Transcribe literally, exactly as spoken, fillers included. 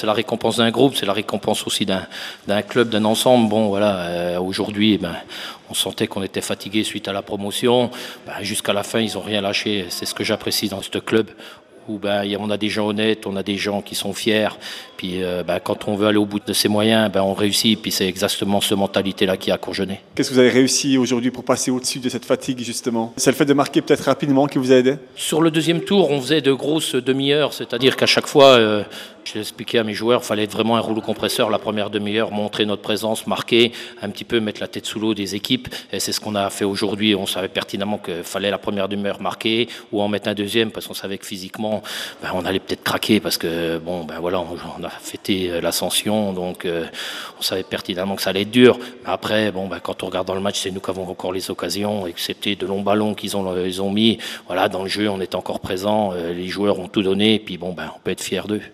c'est la récompense d'un groupe, c'est la récompense aussi d'un d'un club, d'un ensemble. Bon, voilà, euh, aujourd'hui, ben, on sentait qu'on était fatigué suite à la promotion. Ben, jusqu'à la fin, ils n'ont rien lâché. C'est ce que j'apprécie dans ce club, où ben, on a des gens honnêtes, on a des gens qui sont fiers. Puis euh, ben, quand on veut aller au bout de ses moyens, ben, on réussit. Puis c'est exactement cette mentalité-là qui a Courgenay. Qu'est-ce que vous avez réussi aujourd'hui pour passer au-dessus de cette fatigue, justement? C'est le fait de marquer peut-être rapidement qui vous a aidé? Sur le deuxième tour, on faisait de grosses demi-heures, c'est-à-dire qu'à chaque fois, euh, je l'expliquais à mes joueurs, il fallait être vraiment un rouleau compresseur la première demi-heure, montrer notre présence, marquer, un petit peu mettre la tête sous l'eau des équipes. Et c'est ce qu'on a fait aujourd'hui. On savait pertinemment qu'il fallait la première demi-heure marquer ou en mettre un deuxième, parce qu'on savait que physiquement, ben, on allait peut-être craquer, parce que bon, ben voilà, on, on a fêté l'ascension, donc euh, on savait pertinemment que ça allait être dur. Mais après, bon, ben, quand on regarde dans le match, c'est nous qui avons encore les occasions, excepté de longs ballons qu'ils ont, ils ont mis. Voilà, dans le jeu, on est encore présent, euh, les joueurs ont tout donné, et puis bon, ben, on peut être fiers d'eux.